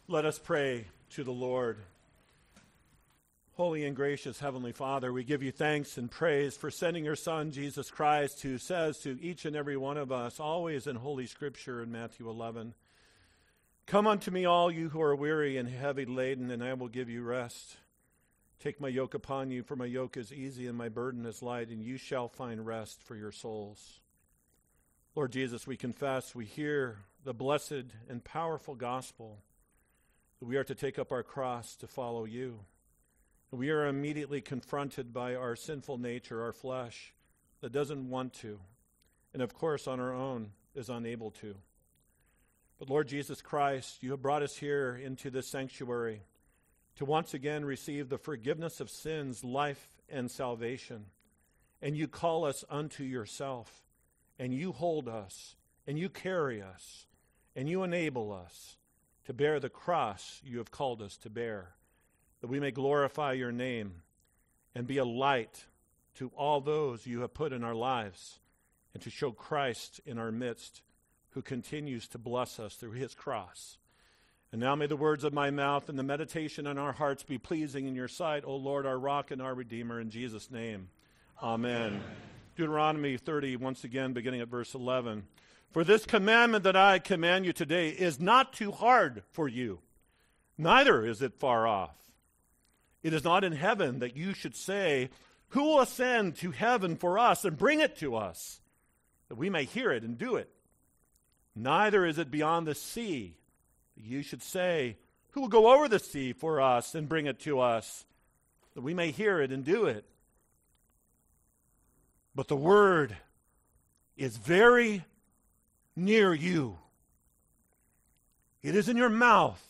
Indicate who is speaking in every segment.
Speaker 1: Let us pray to the Lord. Holy and gracious Heavenly Father, we give you thanks and praise for sending your Son, Jesus Christ, who says to each and every one of us, always in Holy Scripture in Matthew 11, "Come unto me, all you who are weary and heavy laden, and I will give you rest. Take my yoke upon you, for my yoke is easy and my burden is light, and you shall find rest for your souls." Lord Jesus, we confess, we hear the blessed and powerful gospel that we are to take up our cross to follow you. We are immediately confronted by our sinful nature, our flesh, that doesn't want to, and of course on our own is unable to. But Lord Jesus Christ, you have brought us here into this sanctuary to once again receive the forgiveness of sins, life, and salvation. And you call us unto yourself, and you hold us, and you carry us, and you enable us to bear the cross you have called us to bear, that we may glorify your name and be a light to all those you have put in our lives, and to show Christ in our midst, who continues to bless us through his cross. And now may the words of my mouth and the meditation in our hearts be pleasing in your sight, O Lord, our rock and our redeemer, in Jesus' name. Amen. Deuteronomy 30, once again, beginning at verse 11. "For this commandment that I command you today is not too hard for you, neither is it far off. It is not in heaven that you should say, 'Who will ascend to heaven for us and bring it to us, that we may hear it and do it?' Neither is it beyond the sea that you should say, 'Who will go over the sea for us and bring it to us, that we may hear it and do it?' But the word is very near you. It is in your mouth.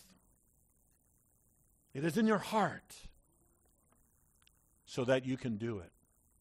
Speaker 1: It is in your heart, so that you can do it.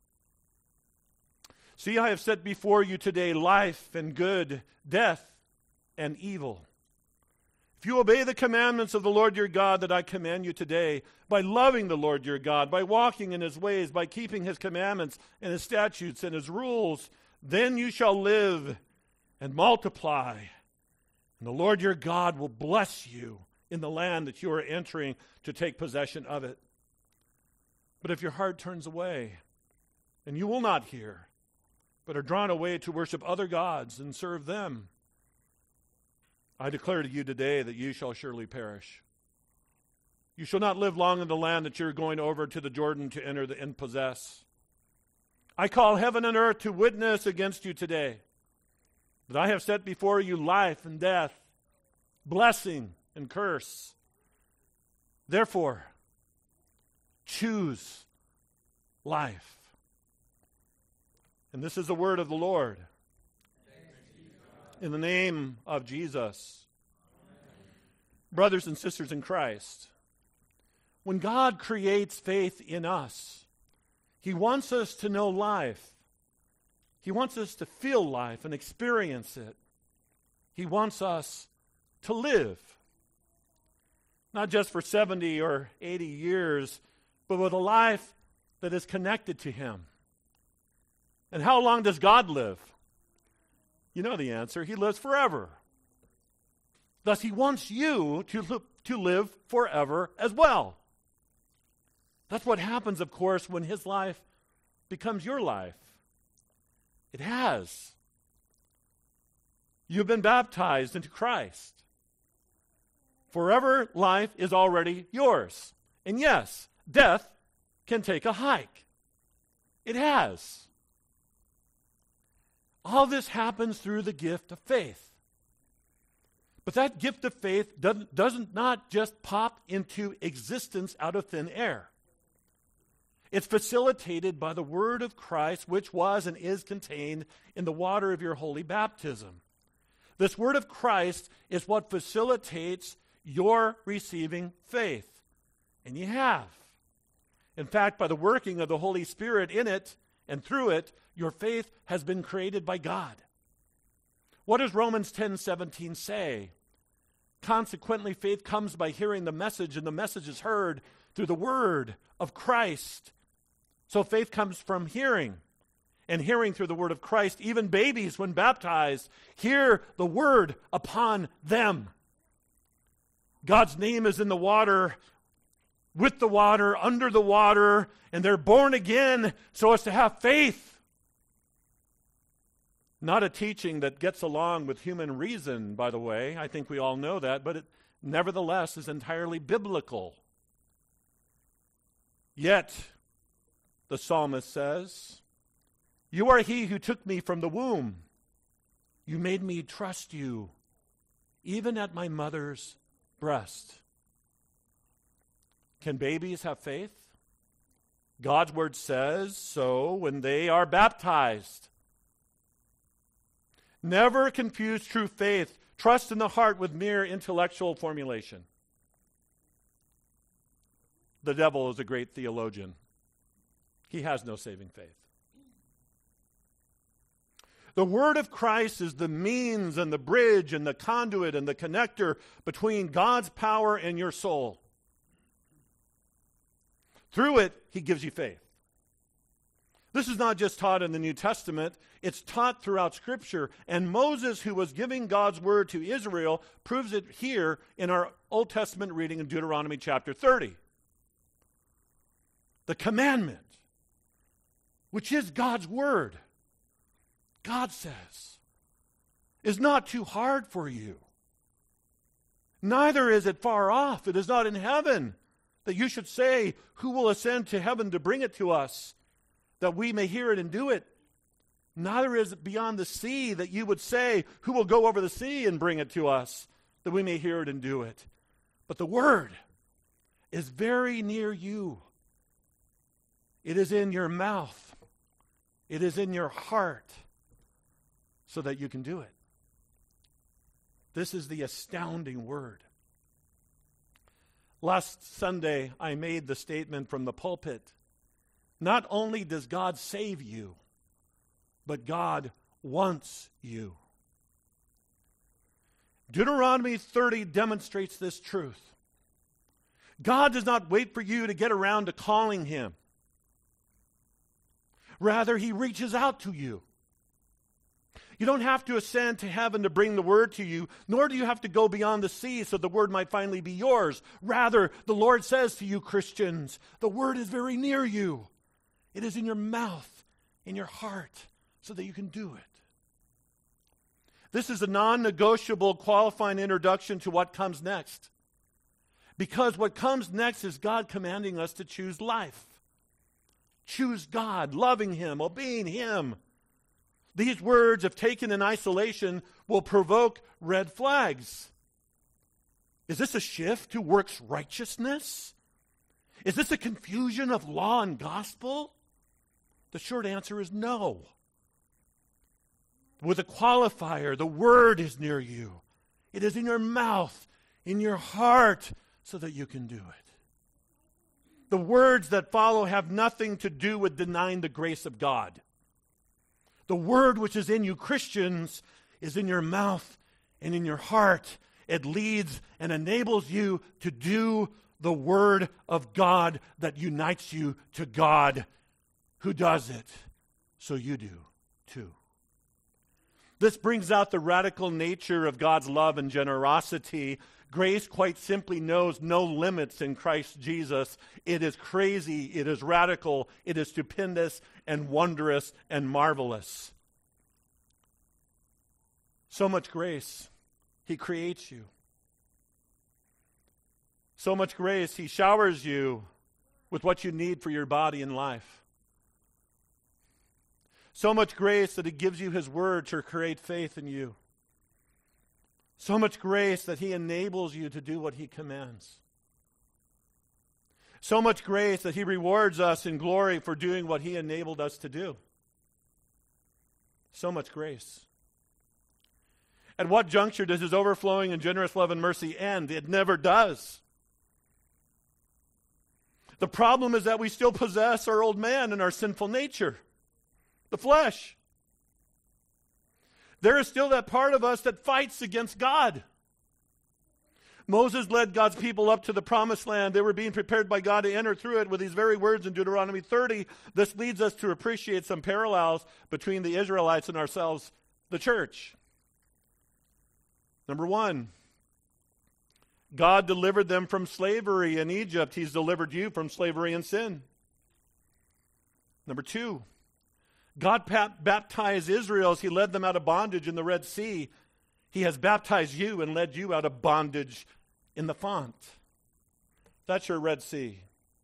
Speaker 1: See, I have set before you today life and good, death and evil. If you obey the commandments of the Lord your God that I command you today, by loving the Lord your God, by walking in his ways, by keeping his commandments and his statutes and his rules, then you shall live and multiply. And the Lord your God will bless you in the land that you are entering to take possession of it. But if your heart turns away, and you will not hear, but are drawn away to worship other gods and serve them, I declare to you today that you shall surely perish. You shall not live long in the land that you're going over to the Jordan to enter and possess. I call heaven and earth to witness against you today, that I have set before you life and death, blessing and curse. Therefore, choose life." And this is the word of the Lord. In the name of Jesus. Amen. Brothers and sisters in Christ, when God creates faith in us, he wants us to know life. He wants us to feel life and experience it. He wants us to live. Not just for 70 or 80 years, but with a life that is connected to him. And how long does God live? You know the answer. He lives forever. Thus, he wants you to live forever as well. That's what happens, of course, when his life becomes your life. It has. You've been baptized into Christ. Forever life is already yours. And yes, death can take a hike. It has. All this happens through the gift of faith. But that gift of faith doesn't not just pop into existence out of thin air. It's facilitated by the word of Christ, which was and is contained in the water of your holy baptism. This word of Christ is what facilitates your receiving faith. And you have. In fact, by the working of the Holy Spirit in it and through it, your faith has been created by God. What does Romans 10:17 say? Consequently, faith comes by hearing the message, and the message is heard through the word of Christ. So faith comes from hearing, and hearing through the word of Christ. Even babies, when baptized, hear the word upon them. God's name is in the water, with the water, under the water, and they're born again so as to have faith. Not a teaching that gets along with human reason, by the way. I think we all know that, but it nevertheless is entirely biblical. Yet, the psalmist says, "You are he who took me from the womb. You made me trust you, even at my mother's breast." Can babies have faith? God's word says so when they are baptized. Never confuse true faith, trust in the heart, with mere intellectual formulation. The devil is a great theologian. He has no saving faith. The word of Christ is the means and the bridge and the conduit and the connector between God's power and your soul. Through it, he gives you faith. This is not just taught in the New Testament, it's taught throughout Scripture. And Moses, who was giving God's word to Israel, proves it here in our Old Testament reading in Deuteronomy chapter 30. The commandment, which is God's word, God says, is not too hard for you. Neither is it far off. It is not in heaven that you should say, "Who will ascend to heaven to bring it to us, that we may hear it and do it?" Neither is it beyond the sea that you would say, "Who will go over the sea and bring it to us, that we may hear it and do it?" But the word is very near you. It is in your mouth. It is in your heart, so that you can do it. This is the astounding word. Last Sunday, I made the statement from the pulpit, not only does God save you, but God wants you. Deuteronomy 30 demonstrates this truth. God does not wait for you to get around to calling him. Rather, he reaches out to you. You don't have to ascend to heaven to bring the word to you, nor do you have to go beyond the sea so the word might finally be yours. Rather, the Lord says to you, Christians, the word is very near you. It is in your mouth, in your heart, so that you can do it. This is a non-negotiable qualifying introduction to what comes next. Because what comes next is God commanding us to choose life. Choose God, loving him, obeying him. These words, if taken in isolation, will provoke red flags. Is this a shift to works righteousness? Is this a confusion of law and gospel? The short answer is no. With a qualifier, the word is near you. It is in your mouth, in your heart, so that you can do it. The words that follow have nothing to do with denying the grace of God. The word which is in you, Christians, is in your mouth and in your heart. It leads and enables you to do the word of God that unites you to God, who does it, so you do too. This brings out the radical nature of God's love and generosity. Grace quite simply knows no limits in Christ Jesus. It is crazy, it is radical, it is stupendous and wondrous and marvelous. So much grace, he creates you. So much grace, he showers you with what you need for your body and life. So much grace that he gives you his word to create faith in you. So much grace that he enables you to do what he commands. So much grace that he rewards us in glory for doing what he enabled us to do. So much grace. At what juncture does his overflowing and generous love and mercy end? It never does. The problem is that we still possess our old man and our sinful nature, the flesh. There is still that part of us that fights against God. Moses led God's people up to the promised land. They were being prepared by God to enter through it with these very words in Deuteronomy 30. This leads us to appreciate some parallels between the Israelites and ourselves, the church. Number one, God delivered them from slavery in Egypt. He's delivered you from slavery and sin. Number 2, God baptized Israel as he led them out of bondage in the Red Sea. He has baptized you and led you out of bondage in the font. That's your Red Sea.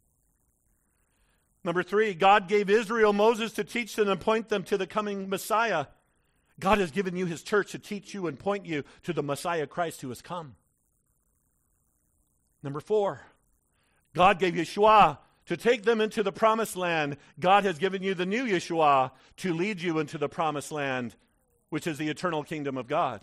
Speaker 1: Number 3, God gave Israel Moses to teach them and point them to the coming Messiah. God has given you his church to teach you and point you to the Messiah Christ who has come. Number 4, God gave Yeshua to take them into the promised land. God has given you the new Yeshua to lead you into the promised land, which is the eternal kingdom of God.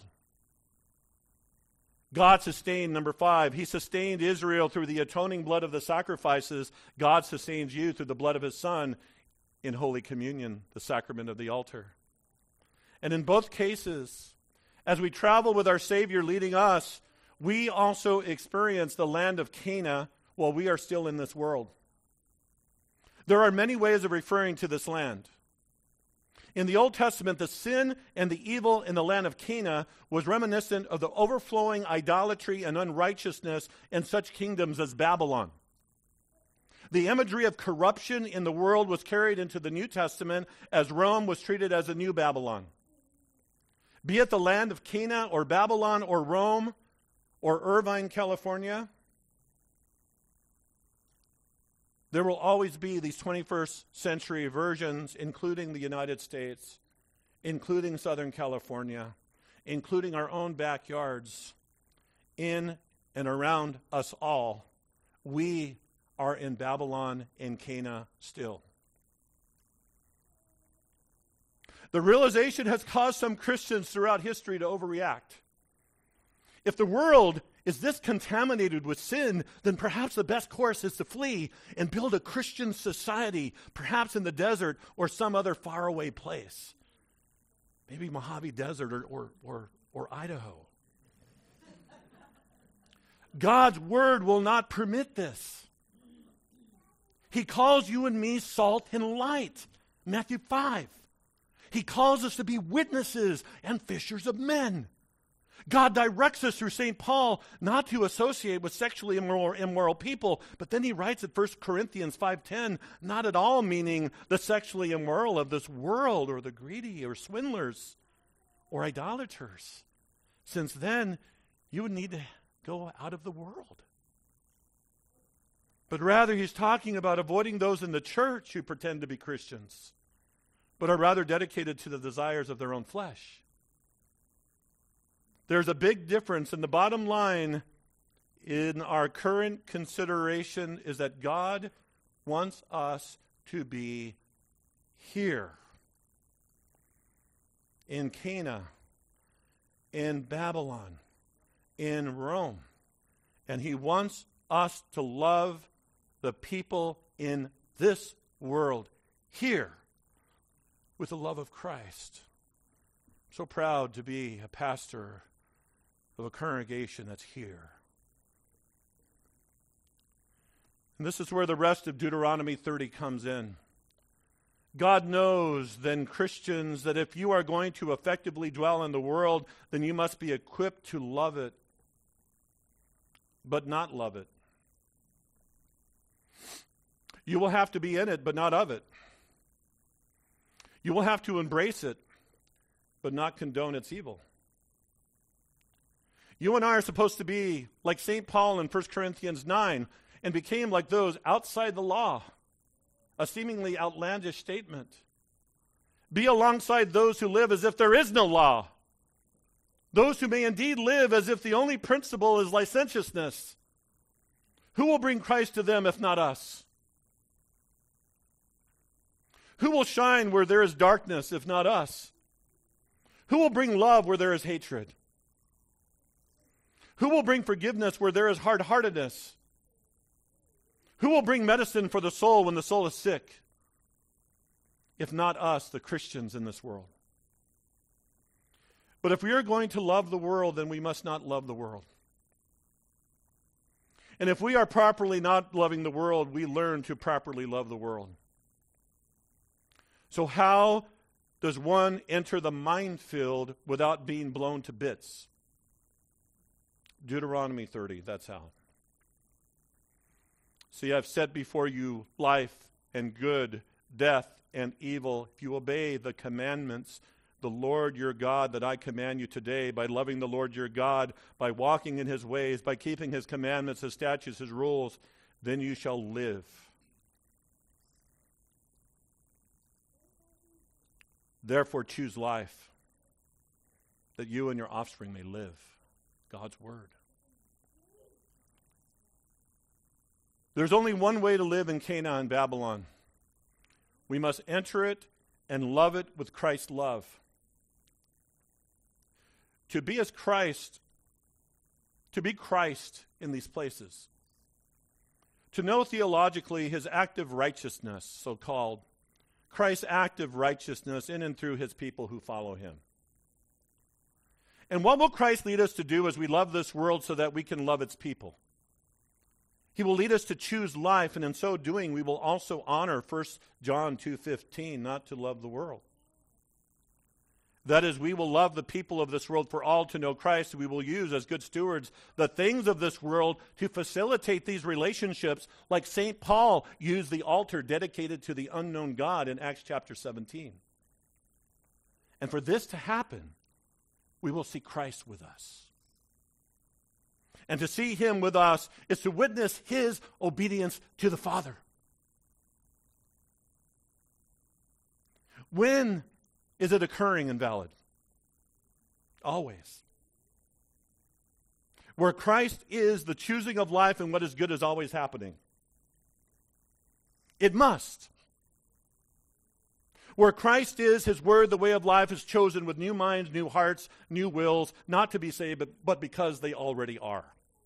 Speaker 1: God sustained, number 5, he sustained Israel through the atoning blood of the sacrifices. God sustains you through the blood of his Son in Holy Communion, the sacrament of the altar. And in both cases, as we travel with our Savior leading us, we also experience the land of Canaan while we are still in this world. There are many ways of referring to this land. In the Old Testament, the sin and the evil in the land of Canaan was reminiscent of the overflowing idolatry and unrighteousness in such kingdoms as Babylon. The imagery of corruption in the world was carried into the New Testament as Rome was treated as a new Babylon. Be it the land of Canaan or Babylon or Rome or Irvine, California, there will always be these 21st century versions, including the United States, including Southern California, including our own backyards, in and around us all. We are in Babylon and Canaan still. The realization has caused some Christians throughout history to overreact. If the world is this contaminated with sin, then perhaps the best course is to flee and build a Christian society, perhaps in the desert or some other faraway place. Maybe Mojave Desert or Idaho. God's word will not permit this. He calls you and me salt and light. Matthew 5. He calls us to be witnesses and fishers of men. God directs us through St. Paul not to associate with sexually immoral people, but then he writes at 1 Corinthians 5:10, not at all meaning the sexually immoral of this world or the greedy or swindlers or idolaters, since then you would need to go out of the world. But rather he's talking about avoiding those in the church who pretend to be Christians, but are rather dedicated to the desires of their own flesh. There's a big difference, and the bottom line in our current consideration is that God wants us to be here in Canaan, in Babylon, in Rome, and he wants us to love the people in this world here with the love of Christ. I'm so proud to be a pastor of a congregation that's here. And this is where the rest of Deuteronomy 30 comes in. God knows, then, Christians, that if you are going to effectively dwell in the world, then you must be equipped to love it, but not love it. You will have to be in it, but not of it. You will have to embrace it, but not condone its evil. You and I are supposed to be like St. Paul in 1 Corinthians 9 and became like those outside the law, a seemingly outlandish statement. Be alongside those who live as if there is no law, those who may indeed live as if the only principle is licentiousness. Who will bring Christ to them if not us? Who will shine where there is darkness if not us? Who will bring love where there is hatred? Who will bring forgiveness where there is hard-heartedness? Who will bring medicine for the soul when the soul is sick? If not us, the Christians in this world. But if we are going to love the world, then we must not love the world. And if we are properly not loving the world, we learn to properly love the world. So how does one enter the minefield without being blown to bits? Deuteronomy 30, that's how. See, I've set before you life and good, death and evil. If you obey the commandments, the Lord your God that I command you today, by loving the Lord your God, by walking in his ways, by keeping his commandments, his statutes, his rules, then you shall live. Therefore choose life, that you and your offspring may live. God's word. There's only one way to live in Canaan, Babylon. We must enter it and love it with Christ's love. To be as Christ, to be Christ in these places. To know theologically his active righteousness, so-called. Christ's active righteousness in and through his people who follow him. And what will Christ lead us to do as we love this world so that we can love its people? He will lead us to choose life, and in so doing, we will also honor 1 John 2:15, not to love the world. That is, we will love the people of this world for all to know Christ. We will use, as good stewards, the things of this world to facilitate these relationships, like St. Paul used the altar dedicated to the unknown God in Acts chapter 17. And for this to happen, we will see Christ with us. And to see him with us is to witness his obedience to the Father. When is it occurring and valid? Always. Where Christ is, the choosing of life and what is good is always happening. It must. Where Christ is, his word, the way of life is chosen with new minds, new hearts, new wills, not to be saved, but because they already are.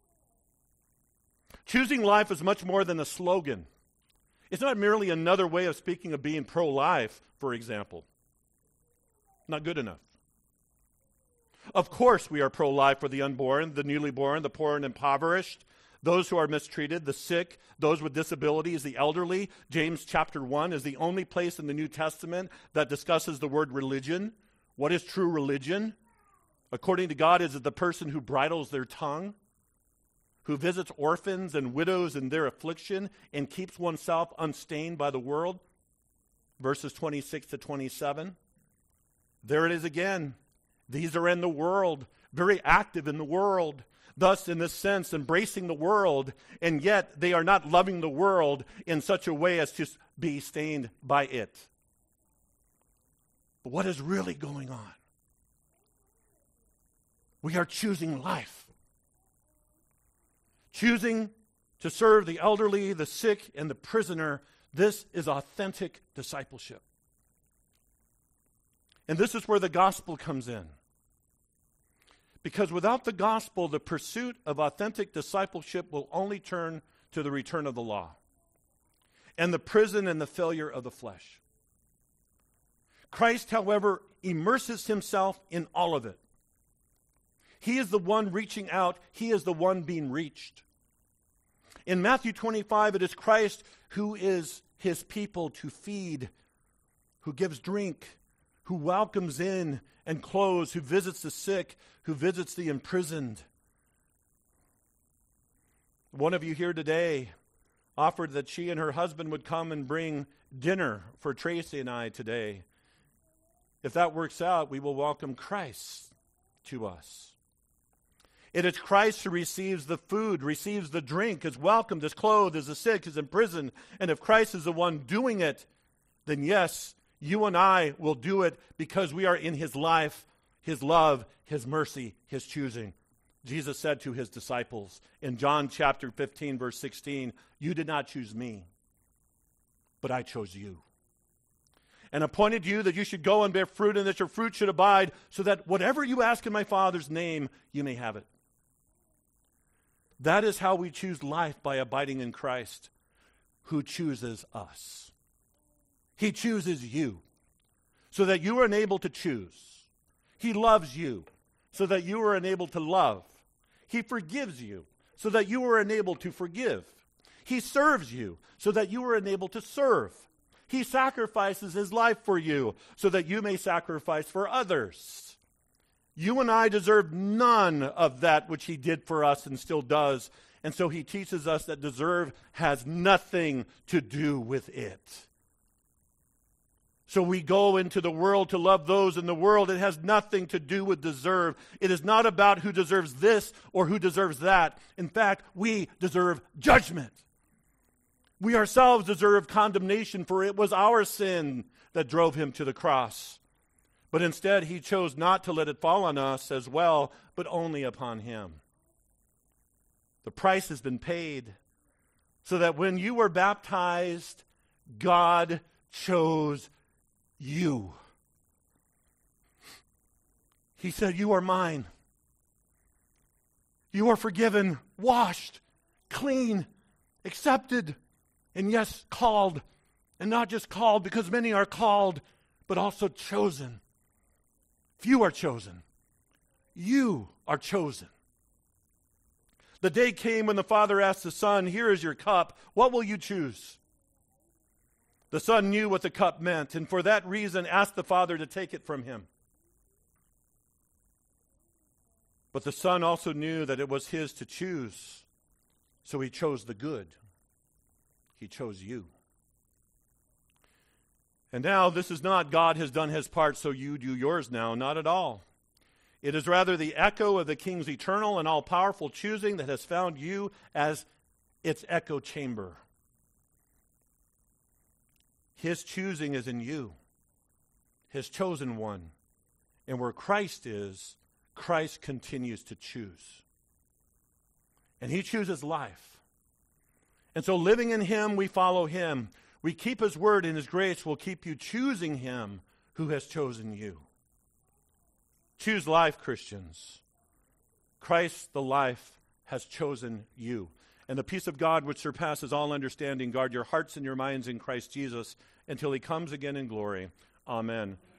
Speaker 1: Choosing life is much more than a slogan. It's not merely another way of speaking of being pro-life, for example. Not good enough. Of course we are pro-life for the unborn, the newly born, the poor and impoverished, those who are mistreated, the sick, those with disabilities, the elderly. James chapter 1 is the only place in the New Testament that discusses the word religion. What is true religion? According to God, is it the person who bridles their tongue, who visits orphans and widows in their affliction and keeps oneself unstained by the world? Verses 26 to 27. There it is again. These are in the world, very active in the world. Thus, in this sense, embracing the world, and yet they are not loving the world in such a way as to be stained by it. But what is really going on? We are choosing life. Choosing to serve the elderly, the sick, and the prisoner. This is authentic discipleship. And this is where the gospel comes in. Because without the gospel, the pursuit of authentic discipleship will only turn to the return of the law and the prison and the failure of the flesh. Christ, however, immerses himself in all of it. He is the one reaching out. He is the one being reached. In Matthew 25, it is Christ who is his people to feed, who gives drink, who welcomes in and clothes, who visits the sick, who visits the imprisoned. One of you here today offered that she and her husband would come and bring dinner for Tracy and I today. If that works out, we will welcome Christ to us. It is Christ who receives the food, receives the drink, is welcomed, is clothed, is the sick, is in prison. And if Christ is the one doing it, then yes, you and I will do it because we are in his life, his love, his mercy, his choosing. Jesus said to his disciples in John chapter 15, verse 16, "You did not choose me, but I chose you. And appointed you that you should go and bear fruit, and that your fruit should abide, so that whatever you ask in my Father's name, you may have it." That is how we choose life, by abiding in Christ, who chooses us. He chooses you so that you are enabled to choose. He loves you so that you are enabled to love. He forgives you so that you are enabled to forgive. He serves you so that you are enabled to serve. He sacrifices his life for you so that you may sacrifice for others. You and I deserve none of that which he did for us and still does. And so he teaches us that deserve has nothing to do with it. So we go into the world to love those in the world. It has nothing to do with deserve. It is not about who deserves this or who deserves that. In fact, we deserve judgment. We ourselves deserve condemnation, for it was our sin that drove him to the cross. But instead, he chose not to let it fall on us as well, but only upon him. The price has been paid, so that when you were baptized, God chose you. He said, "You are mine. You are forgiven, washed, clean, accepted, and yes, called. And not just called, because many are called, but also chosen. Few are chosen. You are chosen." The day came when the Father asked the Son, "Here is your cup. What will you choose?" The Son knew what the cup meant, and for that reason asked the Father to take it from him. But the Son also knew that it was his to choose, so he chose the good. He chose you. And now this is not God has done his part, so you do yours now. Not at all. It is rather the echo of the King's eternal and all-powerful choosing that has found you as its echo chamber. His choosing is in you, his chosen one. And where Christ is, Christ continues to choose. And he chooses life. And so living in him, we follow him. We keep his word, and his grace will keep you choosing him who has chosen you. Choose life, Christians. Christ, the life, has chosen you. And the peace of God, which surpasses all understanding, guard your hearts and your minds in Christ Jesus until he comes again in glory. Amen.